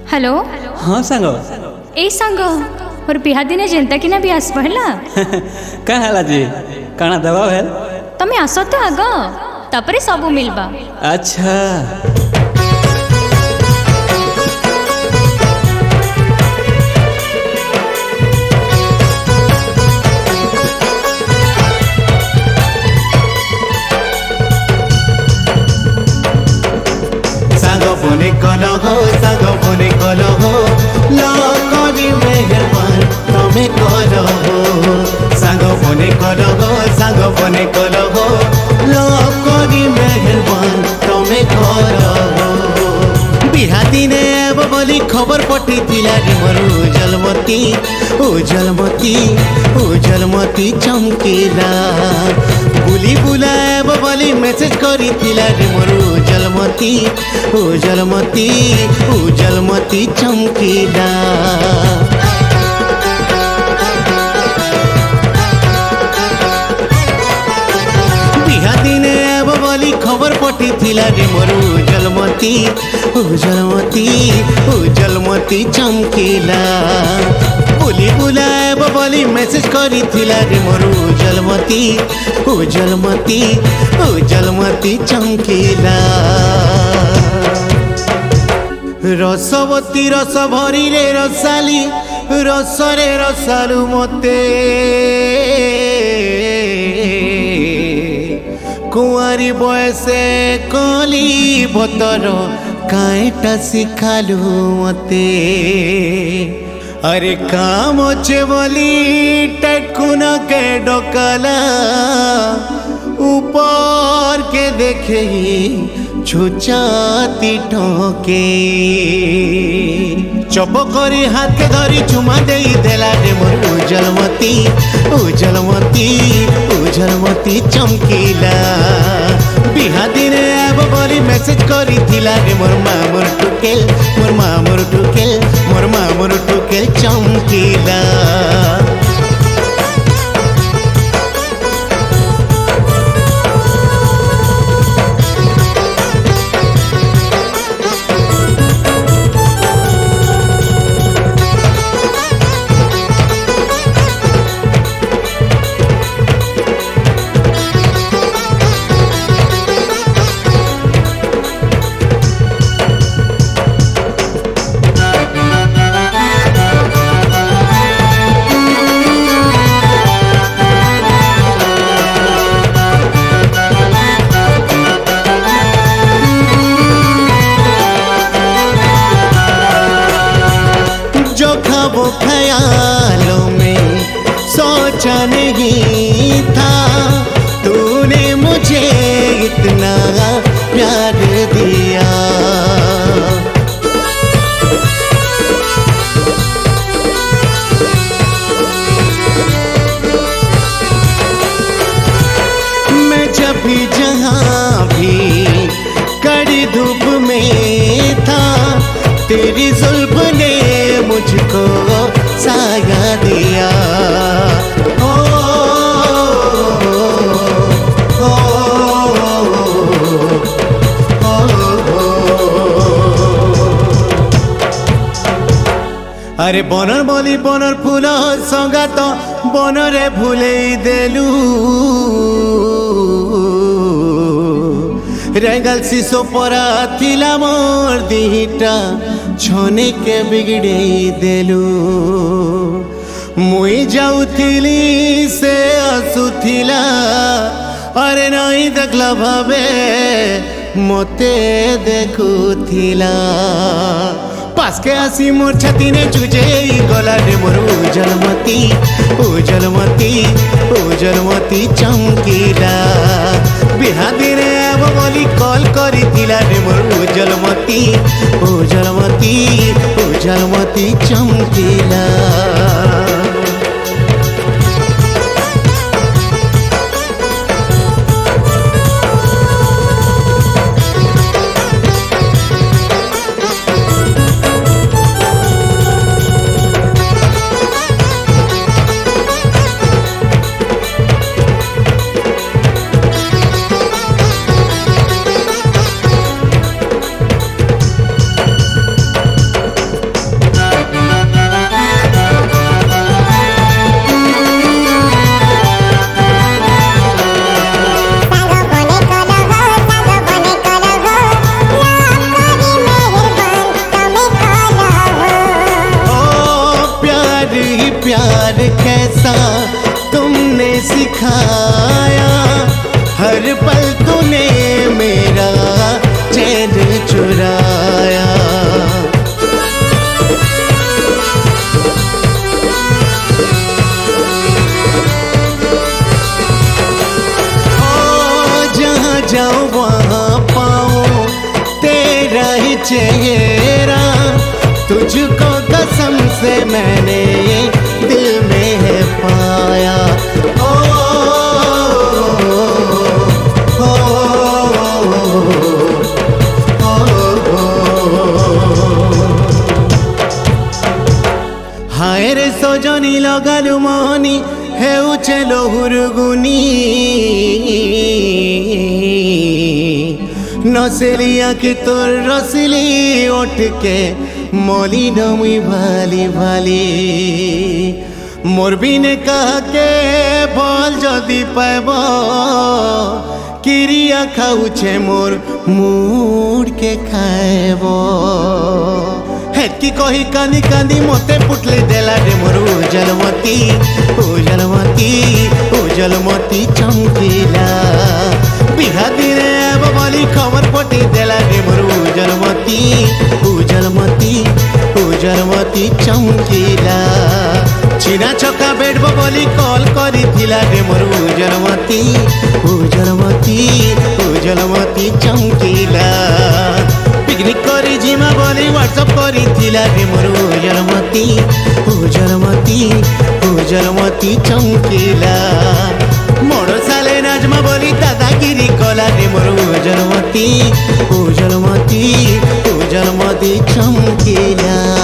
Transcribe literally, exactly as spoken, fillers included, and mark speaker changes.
Speaker 1: Hello
Speaker 2: हाँ सांग
Speaker 1: ए सांग मोर बिहा दिने जेनता कि ना भी आस पहला
Speaker 2: क्या है जी काना दवा है
Speaker 1: तमे आस तो आग तापरे सबू मिलबा।
Speaker 2: अच्छा
Speaker 3: बने कलो हो साग बने कलो हो लकरी मेहरबान तमे कलो हो साग बने कलो हो साग बने कलो हो लकरी मेहरबान तमे कलो हो बिहा दिने अब बोली खबर पठी थिला रे मोर उजलमती उजलमती उजलमती चमकीला बुली बुलाब बोली मेसेज करी थिला रे मोर उजलमती उजलमती उजलमती चमकीला बिहा दिने अब बोली खबर पठी थिला रे मोर उजलमती उजलमती उजलमती चमकीला बुली बुलाब बोली मेसेज करी थिला रे मोर उजलमती उजलमती उजलमती चमकीला रसवती रस भरिले रसाली रसरे रसालु मते कुआरी बयसे कली बतर काएटा शिखालु मते अरे काम अच्छे बोली टटकुन के डोकला ऊपर के देखे छुचाती ठोके चप करी हाथ के धरी चुमा दे देला रे मोर उजलमती उजलमती उजलमती चमकीला बिहा दिने अब बोली मेसेज करी थिला रे मोर मामूर टुकेल मोर मामूर टुकेल मोर मामूर टुकेल चमकीला वो ख्यालों में सोचा नहीं था तूने मुझे इतना प्यार दिया मैं जब भी जहाँ भी कड़ी धूप में था तेरी जुल्फ ने मुझको साया दिया ओ, ओ, ओ, ओ, अरे बनर बोली बनर फूल संगात बनरे भूले देलु रेगल शिशो परा थिला मोर दिटा छने के बिगड़े देलु मुई जाउथिली से आसुथिला अरे नहीं देखला भावे मते देखुथिला पास के आसी मोर छाती ने चुजे गला रे मोर उजलमती उजलमती उजलमती चमकीला बिहा दिने अब बोली कॉल करी थिला रे मोर उजलमती उजलमती उजलमती चमकीला प्यार कैसा तुमने सिखाया, हर पल तूने मेरा चैन चुराया। ओ जहाँ जाऊँ वहाँ पाऊँ तेरा ही चेहरा, तुझको कसम से मैंने दिल में है पाया। ओ, ओ, ओ, हाय रे सजनी लगालु मोहनी हेउछे लोहुरगुनी, नसेली आँखि तोर रसिली ओठ के मली नमी भाली भाली। मोर बिने कहा के भल जदि पाइब किरिया खाऊछे मोर मुड़ के खाएब। हेतकी कही कांदी कांदी मते पुटले देला रे मोर उजलमती उजलमती उजलमती चमकीला। बिहा दिने अब बोली खबर पटी देला रे मोर उजलमती उजलमती उजलमती चमकीला। चिना छका बेड बोली कॉल करी थिला रे मोर उजलमती उजलमती उजलमती चमकीला। पिकनिक करी जिमा बोली व्हाट्सअप करी थिला रे मोर उजलमती उजलमती उजलमती चमकीला। मोड़ साले नाजमा बोली दादागिरी कला रे मोर उजलमती उजलमती उजलमती चमकीला।